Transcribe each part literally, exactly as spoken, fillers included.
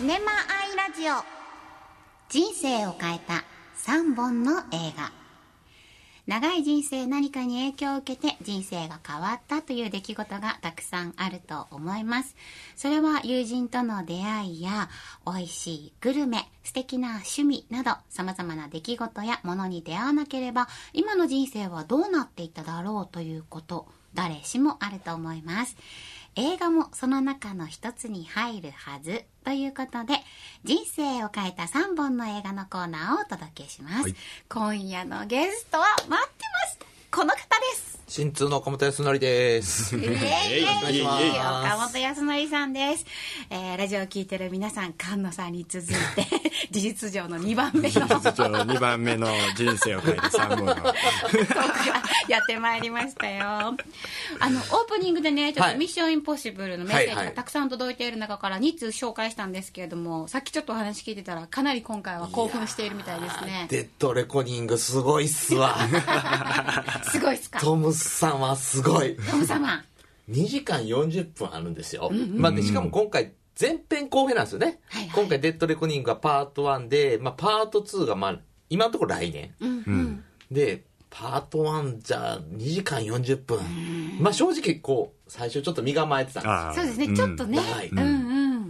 ネマアイラジオ、人生を変えたさんぼんの映画。長い人生何かに影響を受けて人生が変わったという出来事がたくさんあると思います。それは友人との出会いや美味しいグルメ、素敵な趣味など様々な出来事やものに出会わなければ今の人生はどうなっていただろうということ、誰しもあると思います。映画もその中の一つに入るはずということで、人生を変えたさんぼんの映画のコーナーをお届けします、はい、今夜のゲストは待ってます。この方です。 新通の岡本康則です。 イエイイエイイエイ岡本康則さんです、えー、ラジオを聞いてる皆さん、菅野さんに続いて事実上のにばんめの事実上のにばんめの人生を変えたさんぼんのトークがやってまいりましたよ。あのオープニングでね、ちょっとミッションインポッシブルのメッセージがたくさん届いている中からに通紹介したんですけれども、さっきちょっとお話聞いてたらかなり今回は興奮しているみたいですね。 デッドレコニングすごいっすわすごいっすか。 トムさんはすごい。 トム様にじかんよんじゅっぷんあるんですよ、うんうんまあ、でしかも今回前編後編なんですよね、はいはい、今回デッドレコニングがパートワンで、まあ、パートツーがまあ今のところ来年、うんうん、でパートワンじゃにじかんよんじゅっぷん、まあ、正直こう最初ちょっと身構えてたんですよ。 そうですね、ちょっとね、 長い、うんうん、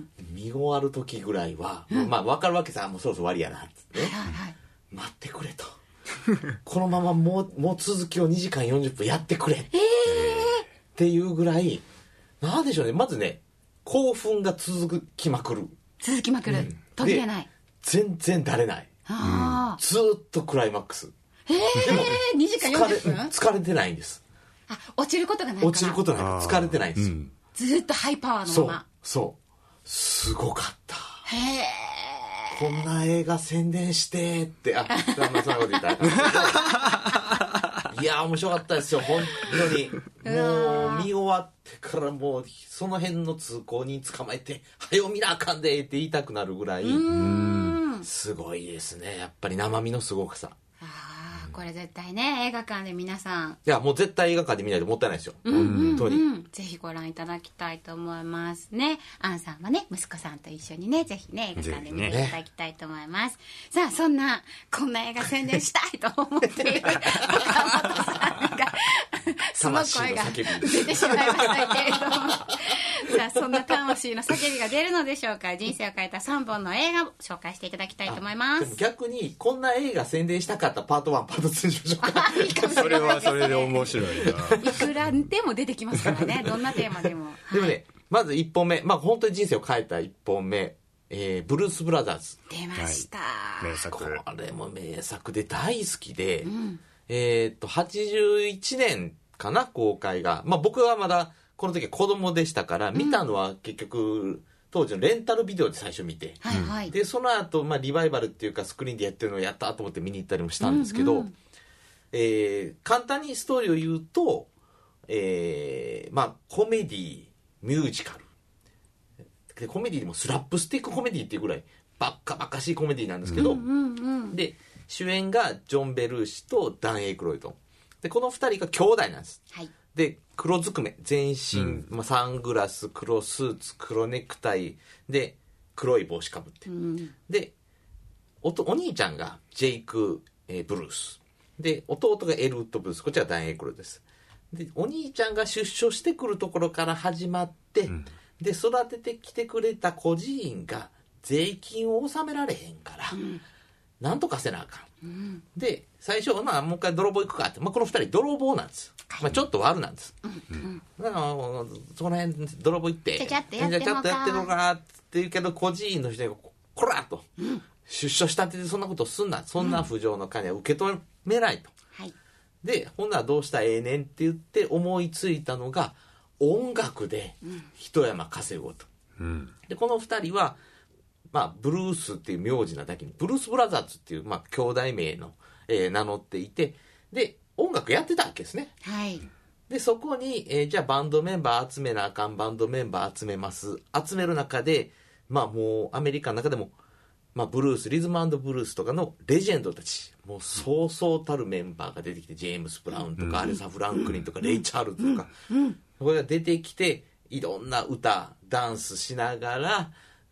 見終わる時ぐらいは、うん、まあ分かるわけさ、もうそろそろ終わりやなっつって、ねはいはい、待ってくれとこのままもう、もう続きをにじかんよんじゅっぷんやってくれ、えー、っていうぐらいなんでしょうね、まずね興奮が続きまくる続きまくる、うん、途切れない、 全然だれない、あ、うん、ずっとクライマックス、 えー、でもにじかんよんじゅっぷん 疲, 疲れてないんです。 あ、落ちることがないから。 落ちることない、疲れてないんですよ、うん、 ずっとハイパワーのまま。そうそうすごかった。 へえ、 こんな映画宣伝してって、あ、そんなこと言ったらいや面白かったですよ本当に。もう見終わってからもうその辺の通行人捕まえて早う見なあかんでって言いたくなるぐらい、うーん、すごいですね、やっぱり生身のすごくさ。 あ、これ絶対ね映画館で皆さん、 いやもう絶対映画館で見ないともったいないですよ、 うんうんうん、 本当にぜひご覧いただきたいと思いますね。アンさんはね息子さんと一緒にねぜひね映画館で見ていただきたいと思います、ね、さあそんなこんな映画宣伝したいと思っている岡本さんがその声が出てしまいましたけれどもさあそんな魂の叫びが出るのでしょうか。人生を変えたさんぼんの映画を紹介していただきたいと思います。 でも逆にこんな映画宣伝したかったパートワンパートツーにしましょうかいいかもしれないですね、それはそれで面白いな。 いくらでも出てきますからねどんなテーマでも、はい、 でもねまずいっぽんめ、まあ本当に人生を変えたいっぽんめ、えー、ブルース・ブラザーズ出ました、 はい、名作。 これも名作で大好きで、うん、えー、っとはちじゅういちねんかな公開が、まあ僕はまだこの時は子供でしたから見たのは結局当時のレンタルビデオで最初見て、 はいはい、 でその後、まあリバイバルっていうかスクリーンでやってるのをやったと思って見に行ったりもしたんですけど、うんうん、えー、簡単にストーリーを言うと、えー、まあコメディミュージカルで、コメディでもスラップスティックコメディっていうぐらいバッカバカしいコメディなんですけど、うんうんうん、で主演がジョン・ベルーシとダン・エイクロイドで、このふたりが兄弟なんです、はい、で黒ずくめ全身、うんまあ、サングラス黒スーツ黒ネクタイで黒い帽子かぶって、うん、で お, お兄ちゃんがジェイク、えー、ブルースで弟がエルウッド・ブルース、こっちはダン・エイクロイドです。でお兄ちゃんが出所してくるところから始まって、うん、で育ててきてくれた孤児院が税金を納められへんから、うん、なんとかせなあかん、うん、で最初、まあ、もう一回泥棒行くかって、まあ、この二人泥棒なんです、まあ、ちょっと悪なんです、うんうん、だからそこら辺泥棒行ってちゃちゃっとやってるのかやってるのかって言うけど孤児院の人がこらっと、うん、出所したってそんなことすんな、そんな不条の金は受け止めないと、うんはい、でほんならどうしたらええねんって言って思いついたのが音楽で一山稼ごうと、うん、でこの二人は、まあ、ブルースっていう名字なだけにブルースブラザーズっていう、まあ、兄弟名の、えー、名乗っていて、で音楽やってたわけですね、 はい、 でそこに、えー、じゃあバンドメンバー集めなあかん、バンドメンバー集めます。集める中で、まあもうアメリカの中でも、まあ、ブルースリズム&ブルースとかのレジェンドたち、もうそうそうたるメンバーが出てきて、ジェームス・ブラウンとか、うん、アレサ・フランクリンとか、うん、レイ・チャールズとか、うん、これが出てきていろんな歌ダンスしながら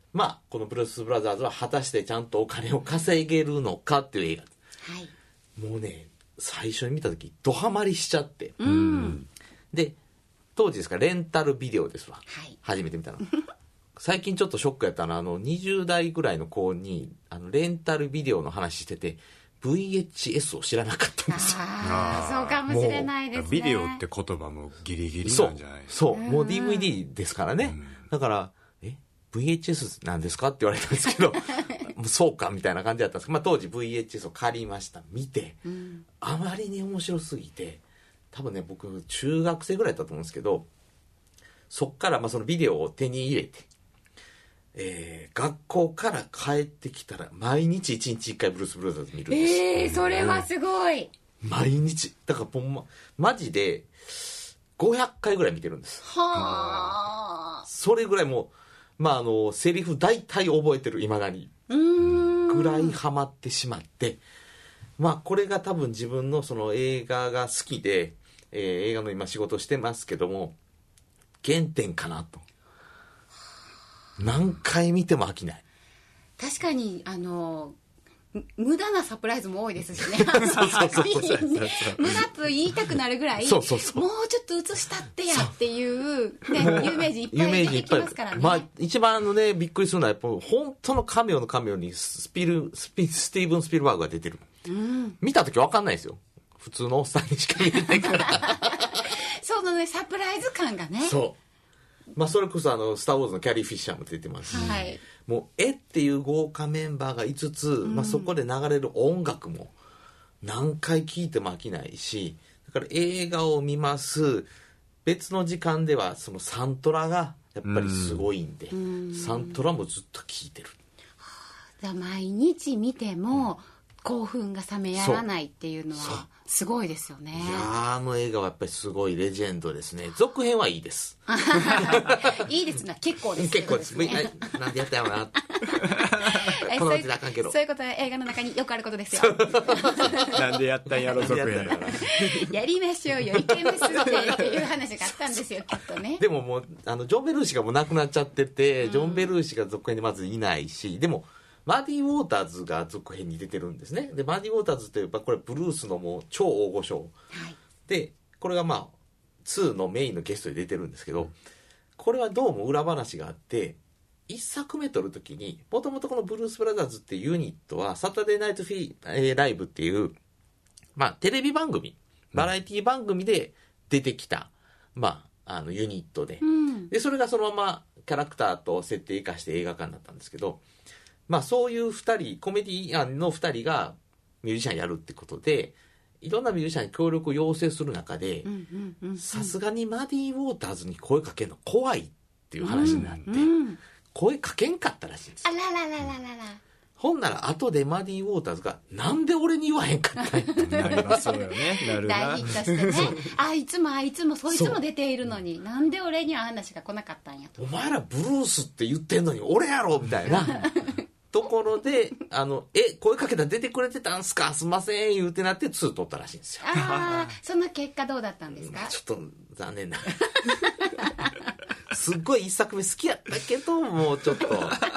まあこのブルース・ブラザーズは果たしてちゃんとお金を稼げるのかっていう映画、 はい、 もうね最初に見た時ドハマりしちゃって、 うん、 で当時ですからレンタルビデオですわ、 はい、 初めて見たの最近ちょっとショックやったのはあのにじゅう代ぐらいの子にあのレンタルビデオの話してて ブイエイチエス を知らなかったんですよ。 ああそうかもしれないですね。 ビデオって言葉もギリギリなんじゃないですか。 そうそうもう ディーブイディー ですからね、うん、だからえ ブイエイチエス なんですかって言われたんですけどそうかみたいな感じだったんですけど、まあ、当時 ブイエイチエス を借りました見て、うん、あまりに面白すぎて多分ね僕中学生ぐらいだったと思うんですけど、そっからまあそのビデオを手に入れて、えー、学校から帰ってきたら毎日いちにちいっかいブルース・ブラザーズ見るんです。 えー、それはすごい。 毎日だからほんまマジでごひゃっかいぐらい見てるんです。 はあ。 それぐらいもうまああのセリフ大体覚えてる未だにうーんぐらいハマってしまって、まあこれが多分自分のその映画が好きで、えー、映画の今仕事してますけども原点かなと。何回見ても飽きない。 確かにあの無駄なサプライズも多いですしね。無駄と言いたくなるぐらいそうそうそうもうちょっと映したってやっていう、ね、有名人いっぱい出てきますからね。 まあ、一番あの、ね、びっくりするのはやっぱ本当のカメオのカメオにスピルスピスティーブン・スピルバーグが出てる、うん、見た時分かんないですよ。普通のおっさんにしか見えないからそのねサプライズ感がね。 そうまあ、それこそあのスター・ウォーズのキャリー・フィッシャーも出てますし、はい、もうえっていう豪華メンバーがいつつ、うんまあ、そこで流れる音楽も何回聴いても飽きないし、だから映画を見ます別の時間ではそのサントラがやっぱりすごいんで、うん、サントラもずっと聴いてる。 じゃあ毎日見ても興奮が冷めやらないっていうのはすごいですよね。 いやあの映画はやっぱりすごいレジェンドですね。続編はいいですいいですな結構です、 結構です、ね、なんでやったよなこのうちであかんけどそういうことは映画の中によくあることですよなんでやったんやろ続編やりましょうよいけますってっていう話があったんですよきっとね。 でももうあのジョン・ベルーシがもう亡くなっちゃってて、うん、ジョン・ベルーシが続編にまずいないし、でもマーティ・ウォーターズが続編に出てるんですね。でマーティ・ウォーターズってやっぱこれブルースのもう超大御所、はい、でこれがまあにのメインのゲストで出てるんですけど、これはどうも裏話があっていっさくめ撮るときにもともとこのブルース・ブラザーズっていうユニットはサタデーナイトフィー、えー、ライブっていう、まあ、テレビ番組バラエティ番組で出てきた、まあ、あのユニット で,、うん、でそれがそのままキャラクターと設定生かして映画化になったんですけど、まあ、そういうふたりコメディアンのふたりがミュージシャンやるってことでいろんなミュージシャンに協力を要請する中でさすがにマディ・ウォーターズに声かけるの怖いっていう話になって、うんうん、声かけんかったらしいんですよ。 あらららららら。 ほんなら後でマディ・ウォーターズがなんで俺に言わへんかったんやってなりますよね。なるな大ヒットしてねあいつもあいつもそいつも出ているのになんで俺には話が来なかったんやと。 お前らブルースって言ってんのに俺やろみたいなところであのえ声かけたら出てくれてたんすかすいません言うてなってに取ったらしいんですよ。 ああその結果どうだったんですか。 ちょっと残念なすっごい一作目好きやったけどもうちょっと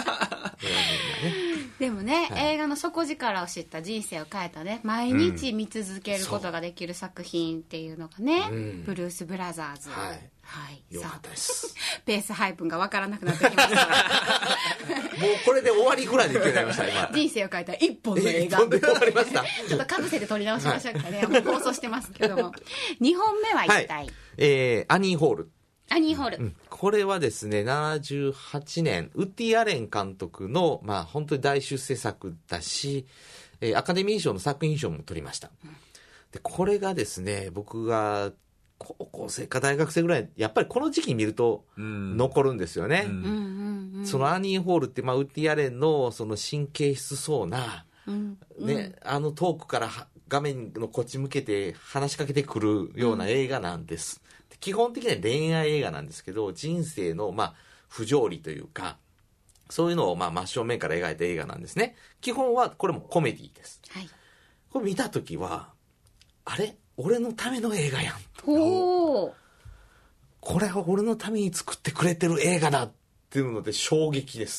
でもね、はい、映画の底力を知った人生を変えたね毎日見続けることができる作品っていうのがね、うん、ブルース・ブラザーズ、 はいはい、よかったですペース配分が分からなくなってきましたもうこれで終わりぐらいで言ってなりました今人生を変えた一本の映画一本で終わりましたちょっとかぶせて撮り直しましょうかね、はい、もう放送してますけどもにほんめは一体、はいえー、アニー・ホールアニーホール、うん、 これはですねななじゅうはちねんウッディ・アレン監督の、まあ、本当に大出世作だし、えー、アカデミー賞の作品賞も取りました、うん、でこれがですね僕が高校生か大学生ぐらいやっぱりこの時期に見ると残るんですよね、うんうんうん、そのアニー・ホールって、まあ、ウッディ・アレンのその神経質そうな、うんねうん、あの遠くから画面のこっち向けて話しかけてくるような映画なんです、うん、基本的には恋愛映画なんですけど人生のまあ不条理というかそういうのをまあ真正面から描いた映画なんですね。基本はこれもコメディです、はい、これ見た時はあれ俺のための映画やんおこれは俺のために作ってくれてる映画だっていうので衝撃です。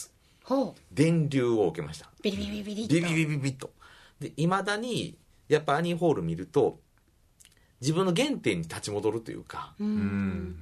ほう。 電流を受けました。 ビリビリビリビリっと。 ビリビリビリビリと。で、いまだに、やっぱアニーホール見ると、自分の原点に立ち戻るというか、 うん、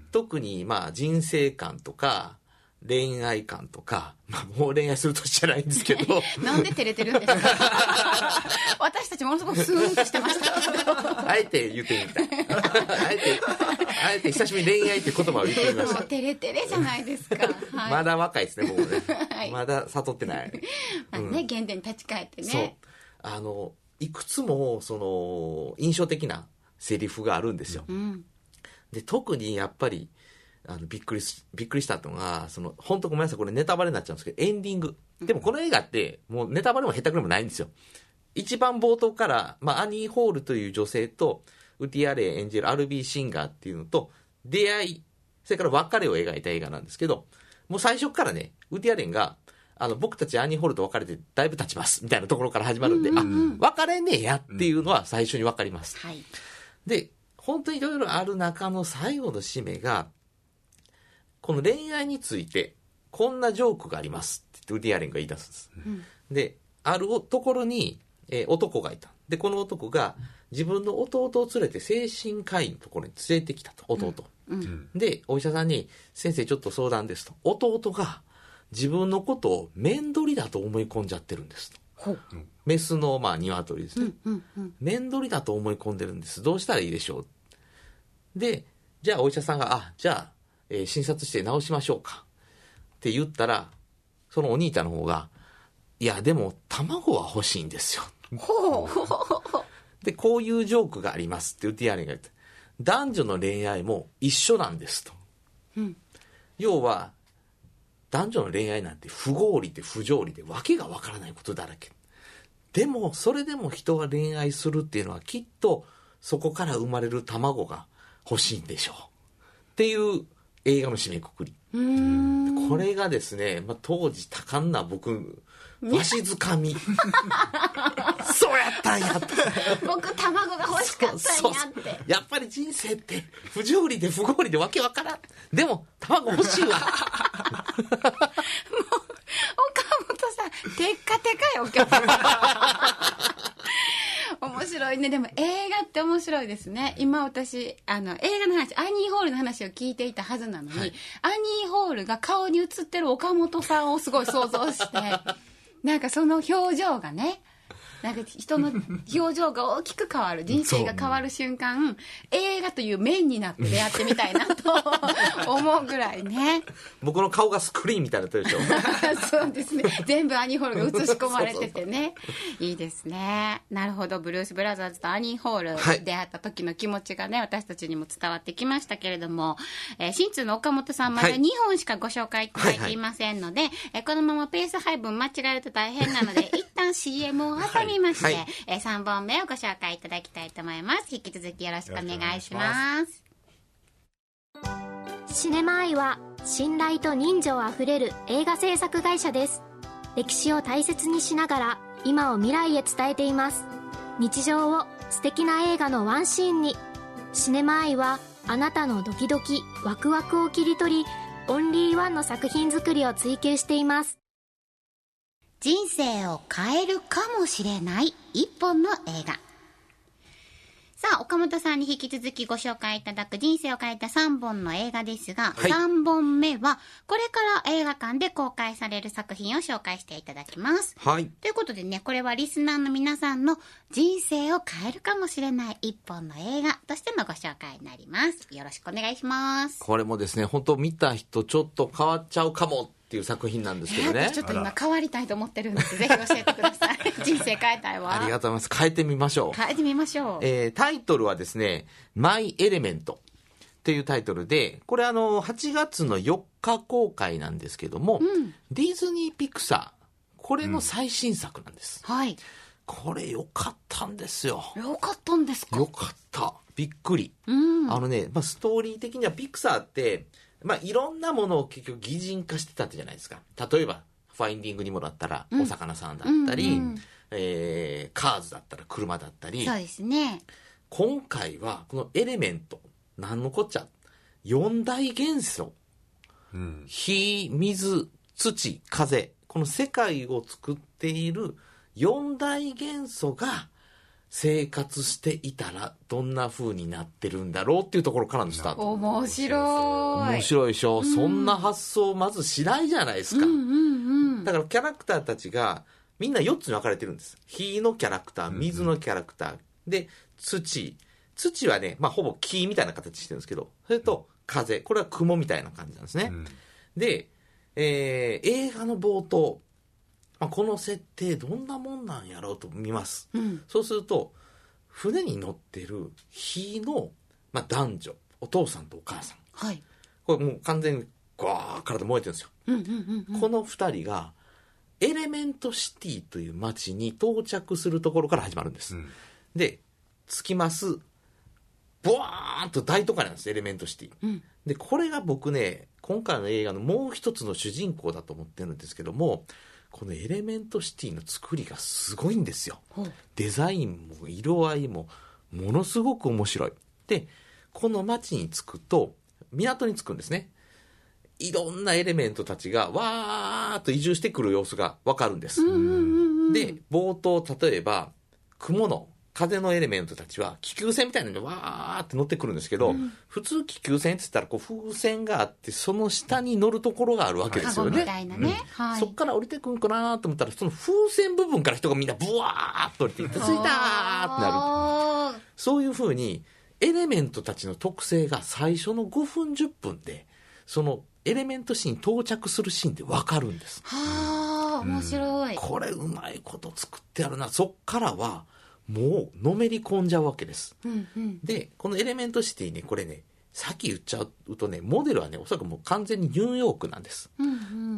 特にまあ人生観とか、恋愛観とか、まあもう恋愛する年じゃないんですけど。 なんで照れてるんですか私たちものすごくスーンとしてましたあえて言ってみたい。あえて、あえて久しぶりに恋愛って言葉を言ってみました。 照れ照れじゃないですか。はい、 まだ若いですね、僕もね。 はい、 まだ悟ってない。 まあね、うん、原点に立ち返ってね。 そう。あの、いくつも、その、印象的なセリフがあるんですよ。うん、で、特にやっぱり、あのびっくりしびっくりしたのが、その本当ごめんなさい、これネタバレになっちゃうんですけど、エンディングでもこの映画ってもうネタバレも下手くれもないんですよ。一番冒頭から、まあ、アニー・ホールという女性とウディ・アレン演じるアルビー・シンガーっていうのと出会い、それから別れを描いた映画なんですけど、もう最初からね、ウディ・アレンがあの僕たちアニー・ホールと別れてだいぶ経ちますみたいなところから始まるんで、うんうんうん、あ、別れねえやっていうのは最初に分かります、うんはい、で本当にいろいろある中の最後の締めが、この恋愛についてこんなジョークがありますってウディ・アレンが言い出すんです、うん、であるところに、えー、男がいた。でこの男が自分の弟を連れて精神科医のところに連れてきたと、弟、うんうん、でお医者さんに先生ちょっと相談ですと、弟が自分のことをメンドリだと思い込んじゃってるんですと、うん、メスのまあ鶏ですね、うんうんうん、メンドリだと思い込んでるんです、どうしたらいいでしょう。でじゃあお医者さんがあじゃあえー、診察して治しましょうかって言ったら、そのお兄ちゃんの方が、いやでも卵は欲しいんですよ。ほうでこういうジョークがありますってウディ・アレンが言って、男女の恋愛も一緒なんですと、うん、要は男女の恋愛なんて不合理で不条理でわけがわからないことだらけ。でもそれでも人が恋愛するっていうのはきっとそこから生まれる卵が欲しいんでしょうっていう映画の締めくくり。うーんこれがですね、まあ、当時多感な僕わしづかみそうやったんやって僕卵が欲しかったんやって。そうそうそう、 やっぱり人生って不条理で不合理でわけわからん、でも卵欲しいわもう岡本さんテッカテカよ今日面白いね。でも映画って面白いですね。今私あの映画の話、アニーホールの話を聞いていたはずなのに、はい、アニーホールが顔に映ってる岡本さんをすごい想像してなんかその表情がね、なんか人の表情が大きく変わる、人生が変わる瞬間、映画という面になって出会ってみたいなと思うぐらいね。 僕の顔がスクリーンみたいなでしょそうですね、全部アニーホールが映し込まれててねそうそうそう、いいですね。なるほど、ブルース・ブラザーズとアニーホール出会った時の気持ちがね、はい、私たちにも伝わってきましたけれども、えー、新通の岡本さんまでにほんしかご紹介いただいていませんので、はいはいはい、えー、このままペース配分間違えると大変なので一旦 シーエム を挟みまして、はいはい、えー、さんぼんめをご紹介いただきたいと思います。引き続きよろしくお願いします。 シネマアイは信頼と人情あふれる映画制作会社です。歴史を大切にしながら今を未来へ伝えています。日常を素敵な映画のワンシーンに。シネマアイはあなたのドキドキワクワクを切り取り、オンリーワンの作品作りを追求しています。 人生を変えるかもしれない一本の映画。さあ、岡本さんに引き続きご紹介いただく人生を変えたさんぼんの映画ですが、はい、さんぼんめはこれから映画館で公開される作品を紹介していただきます。はい。ということでね、これはリスナーの皆さんの人生を変えるかもしれない一本の映画としてのご紹介になります。よろしくお願いします。 これもですね、本当見た人ちょっと変わっちゃうかもっていう作品なんですけどね、 えー、ちょっと今変わりたいと思ってるんです。ぜひ教えてください人生変えたいわ。 ありがとうございます。変えてみましょう。 変えてみましょう。 えー、タイトルはですね、マイエレメントっていうタイトルで、これあのはちがつのよっか公開なんですけども、うん、ディズニーピクサー、これの最新作なんです、うん、はい。これ良かったんですよ。 良かったんですか。 良かった、びっくり、うん、あのね、まあ、ストーリー的にはピクサーってまあ、いろんなものを結局擬人化してたってじゃないですか。例えばファインディングにもだったらお魚さんだったり、うんうんうん、えー、カーズだったら車だったり。 そうですね。 今回はこのエレメント、なんのこっちゃ、よん大元素、うん、火、水、土、風、 この世界を作っている四大元素が生活していたらどんな風になってるんだろうっていうところからのスタート。 面白い。 面白いでしょ、うん、そんな発想まずしないじゃないですか、うんうんうん、だからキャラクターたちがみんなよっつに分かれてるんです。火のキャラクター、水のキャラクター、うんうん、で土土はね、まあ、ほぼ木みたいな形してるんですけど、それと風、これは雲みたいな感じなんですね、うん、で、えー、映画の冒頭、まあ、この設定どんなもんなんやろうと見ます、うん、そうすると船に乗ってる火の、まあ、男女、お父さんとお母さん、はい、これもう完全にガー体燃えてるんですよ、うんうんうんうん、このふたりがエレメントシティという街に到着するところから始まるんです、うん、で着きます、ボワーンと大都会なんです、エレメントシティ、うん、でこれが僕ね今回の映画のもう一つの主人公だと思ってるんですけども、このエレメントシティの作りがすごいんですよ。デザインも色合いもものすごく面白い。でこの街に着くと港に着くんですね。いろんなエレメントたちがわーっと移住してくる様子がわかるんです、うんうんうんうん、で冒頭例えば雲の風のエレメントたちは気球船みたいなのでわーって乗ってくるんですけど、うん、普通気球船って言ったらこう風船があってその下に乗るところがあるわけですよね。 みたいなね、うんはい、 そっから降りてくんかなと思ったらその風船部分から人がみんなブワーっと降りていって着いたーってなる。そういう風にエレメントたちの特性が最初のごふんじゅっぷんでそのエレメントシーンに到着するシーンで分かるんです。 はあ面白い、 うん、これうまいこと作ってあるな。そっからはもうのめり込んじゃうわけです、うんうん、でこのエレメントシティねこれねさっき言っちゃうとねモデルはねおそらくもう完全にニューヨークなんです、うんうん、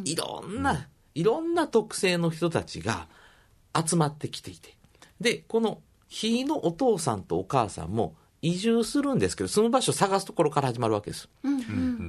いろんな、うん、いろんな特性の人たちが集まってきていて、でこのひのお父さんとお母さんも移住するんですけどその場所を探すところから始まるわけです、うんうん、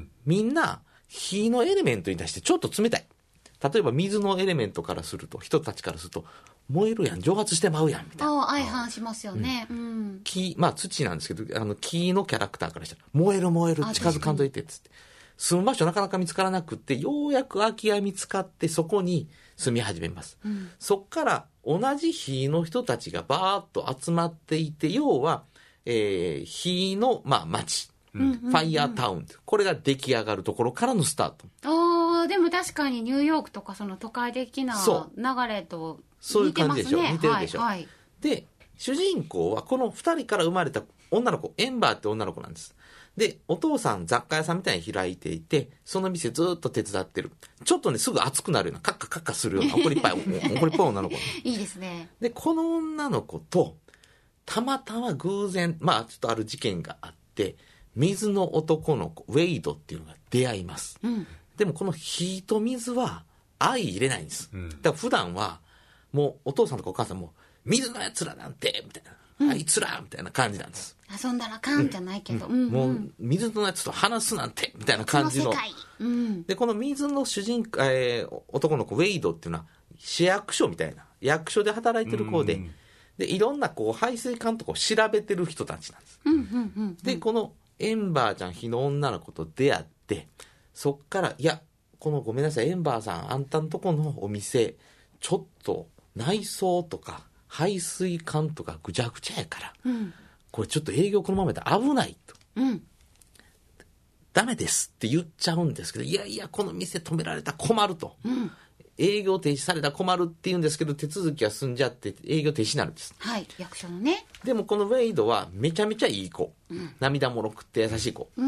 みんな火のエレメントに対してちょっと冷たい。例えば水のエレメントからすると人たちからすると燃えるやん蒸発してまうやんみたいな。 相反しますよね、うん、 木まあ土なんですけどあの木のキャラクターからしたら燃える燃える近づかんといてっつって住む場所なかなか見つからなくってようやく空き家見つかってそこに住み始めます、うん、そっから同じ火の人たちがバーッと集まっていて要は、えー、火の、まあ、町うんうんうん、ファイヤータウンこれが出来上がるところからのスタート。 あでも確かにニューヨークとかその都会的な流れと似てますね。そういう感じでしょ、 似てるでしょ、はいはい、で主人公はこのふたりから生まれた女の子エンバーって女の子なんです。でお父さん雑貨屋さんみたいに開いていてその店ずっと手伝ってる。ちょっとねすぐ熱くなるようなカッカカッカするような怒りっぱい怒りっぱい女の子いいですね。 でこの女の子とたまたま偶然まあちょっとある事件があって水の男の子ウェイドっていうのが出会います、うん、でもこの火と水は相入れないんです、うん、だから普段はもうお父さんとかお母さんも水のやつらなんてみたいな、うん、あいつらみたいな感じなんです。 遊んだらかんじゃないけど、うんうん、もう水のやつと話すなんてみたいな感じの、 この世界、うん、 でこの水の主人公、えー、男の子ウェイドっていうのは市役所みたいな役所で働いてる子で、うん、でいろんなこう排水管とかを調べてる人たちなんです、うんうんうんうん、でこのエンバーちゃん火の女の子と出会ってそっからいやこのごめんなさいエンバーさんあんたんとこのお店ちょっと内装とか排水管とかぐちゃぐちゃやから、うん、これちょっと営業このままで危ないと、うん、ダメですって言っちゃうんですけどいやいやこの店止められたら困ると、うん、営業停止されたら困るって言うんですけど手続きは済んじゃって営業停止になるんです。 はい役所のね。でもこのウェイドはめちゃめちゃいい子、うん、涙もろくって優しい子、うん、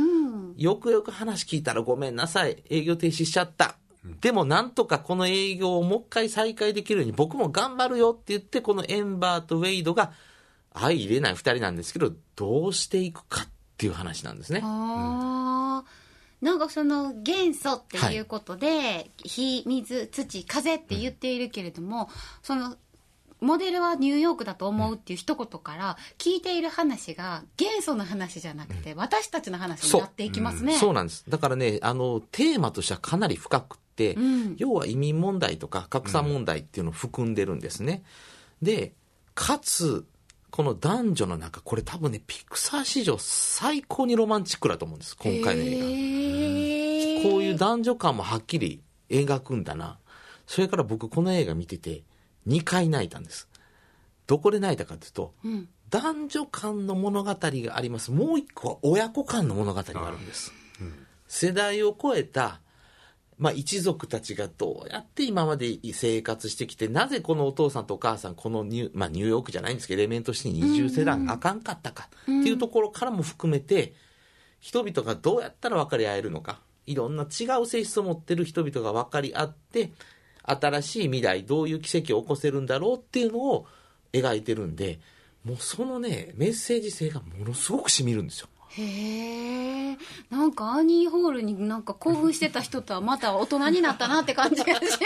よくよく話聞いたらごめんなさい営業停止しちゃった、うん、でもなんとかこの営業をもう一回再開できるように僕も頑張るよって言ってこのエンバーとウェイドが相入れないふたりなんですけどどうしていくかっていう話なんですね。 あー、うんなんかその元素っていうことで、はい、火、水、土、風って言っているけれども、うん、そのモデルはニューヨークだと思うっていう一言から聞いている話が元素の話じゃなくて、うん、私たちの話になっていきますね。 そう、うん、そうなんです。だからねあのテーマとしてはかなり深くって、うん、要は移民問題とか格差問題っていうのを含んでるんですね、うん、でかつこの男女の中これ多分ねピクサー史上最高にロマンチックだと思うんです今回の映画。こういう男女感もはっきり描くんだな。 それから僕この映画見ててにかい泣いたんです。どこで泣いたかというと、うん、男女間の物語があります。もう一個は親子間の物語があるんです、うん、世代を超えた、まあ、一族たちがどうやって今まで生活してきて、なぜこのお父さんとお母さんこのニュ、まあ、ニューヨークじゃないんですけどエレメントシティに移住せなあかんかったかっていうところからも含めて、人々がどうやったら分かり合えるのか、いろんな違う性質を持ってる人々が分かり合って新しい未来、どういう奇跡を起こせるんだろうっていうのを描いてるんで、もうそのねメッセージ性がものすごくしみるんですよ。 へえ、なんかアーニーホールになんか興奮してた人とはまた大人になったなって感じがします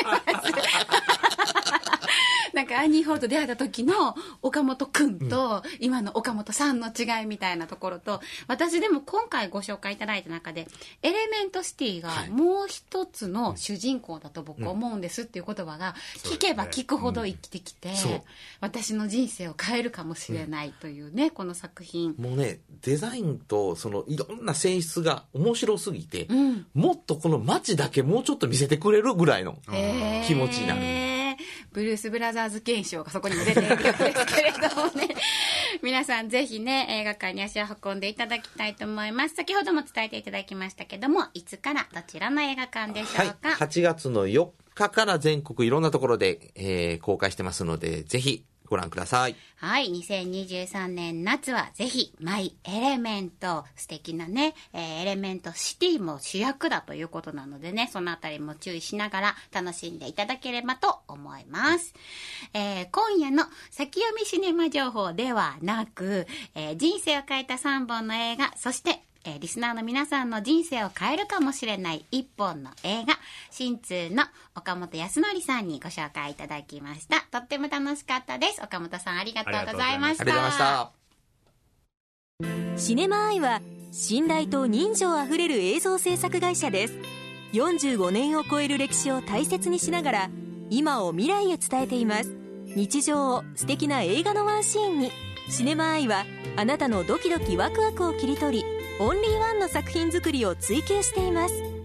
なんかアーニーホールと出会えた時の岡本くんと今の岡本さんの違いみたいなところと、私でも今回ご紹介いただいた中でエレメントシティがもう一つの主人公だと僕は思うんですっていう言葉が聞けば聞くほど生きてきて、私の人生を変えるかもしれないというね、この作品もうね、デザインとそのいろんな性質が面白すぎて、うん、もっとこの街だけもうちょっと見せてくれるぐらいの気持ちになる。 ブルース・ブラザーズ現象がそこにも出ている曲ですけれどもね皆さんぜひね映画館に足を運んでいただきたいと思います。先ほども伝えていただきましたけども、いつからどちらの映画館でしょうか。 はい、はちがつのよっかから全国いろんなところで、えー、公開してますので、ぜひご覧ください。 はい、にせんにじゅうさんねん夏はぜひマイエレメント、素敵なね、えー、エレメントシティも主役だということなのでね、そのあたりも注意しながら楽しんでいただければと思います。えー、今夜の先読みシネマ情報ではなく、えー、人生を変えたさんぼんの映画、そしてえー、リスナーの皆さんの人生を変えるかもしれない一本の映画、新通の岡本康則さんにご紹介いただきました。とっても楽しかったです。岡本さんありがとうございました。 ありがとうございました。 シネマアイは信頼と人情あふれる映像制作会社です。よんじゅうごねんを超える歴史を大切にしながら今を未来へ伝えています。日常を素敵な映画のワンシーンに。シネマアイはあなたのドキドキワクワクを切り取り、オンリーワンの作品作りを追求しています。